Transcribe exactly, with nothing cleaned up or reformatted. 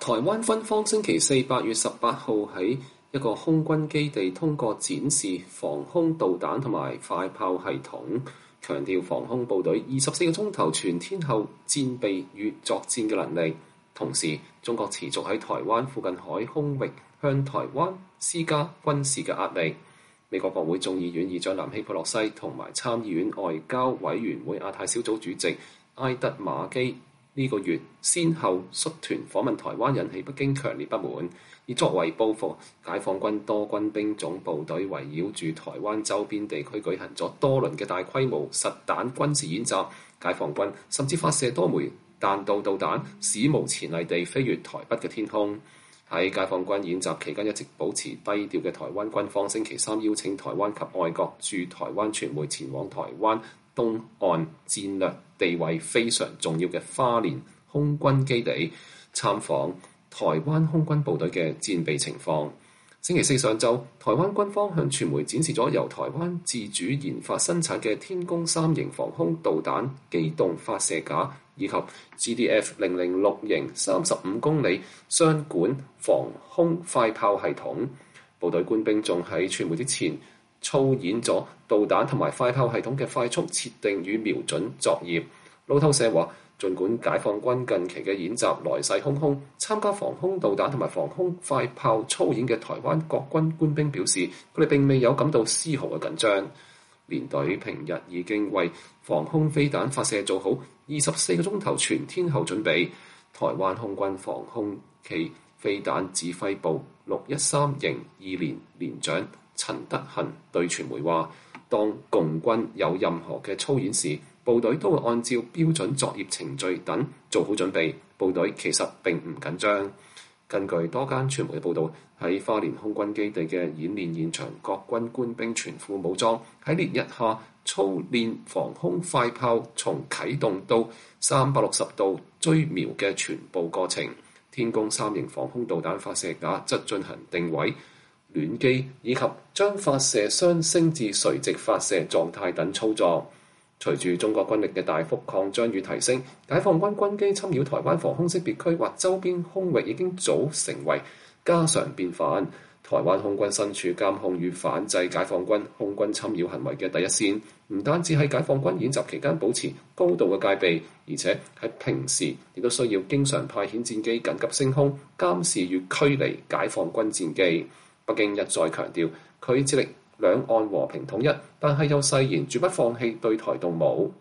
台灣軍方星期四八月十八號喺一個空軍基地通過展示防空導彈同埋快炮系統，強調防空部隊二十四個鐘頭全天候戰備與作戰嘅能力。同時，中國持續喺台灣附近海空域向台灣施加軍事嘅壓力。美國國會眾議院議長南希佩洛西同埋參議院外交委員會亞太小組主席埃德馬基呢個月先後率團訪問台灣，引起北京強烈不滿。而作為報復，解放軍多軍兵種部隊圍繞住台灣周邊地區舉行咗多輪嘅大規模實彈軍事演習。解放軍甚至發射多枚彈道導彈，史無前例地飛越台北嘅天空。喺解放軍演習期間一直保持低調嘅台灣軍方，星期三邀請台灣及外國駐台灣傳媒前往台灣東岸戰略地位非常重要嘅花蓮空軍基地參訪台灣空軍部隊嘅戰備情況。星期四上晝，台灣軍方向傳媒展示咗由台灣自主研發生產嘅天弓三型防空導彈機動發射架，以及 G D F 零零六型三十五公里雙管防空快炮系統。部隊官兵仲喺傳媒之前操演咗導彈同埋快炮系統嘅快速設定與瞄準作業。路透社話，儘管解放軍近期嘅演習來勢洶洶，參加防空導彈同埋防空快炮操演嘅台灣國軍官兵表示，佢哋並未有感到絲毫嘅緊張。連隊平日已經為防空飛彈發射做好二十四個鐘頭全天候準備。台灣空軍防空暨飛彈指揮部六一三營二連連長陳德恆對傳媒話，當共軍有任何嘅操演時，部隊都會按照標準作業程序等做好準備。部隊其實並唔緊張。根據多間傳媒嘅報導，喺花蓮空軍基地嘅演練現場，各軍官兵全副武裝，喺烈日下操練防空快炮從啟動到三百六十度追瞄嘅全部過程。天弓三型防空導彈發射架則進行定位、暖機以及將發射箱升至垂直發射狀態等操作。隨住中國軍力嘅大幅擴張與提升，解放軍軍機侵擾台灣防空識別區或周邊空域已經早成為家常便飯。台灣空軍身處監控與反制解放軍空軍侵擾行為嘅第一線，唔單止喺解放軍演習期間保持高度嘅戒備，而且喺平時亦都需要經常派遣戰機緊急升空監視與驅離解放軍戰機。北京一再強調佢致力兩岸和平統一，但係又誓言絕不放棄對台動武。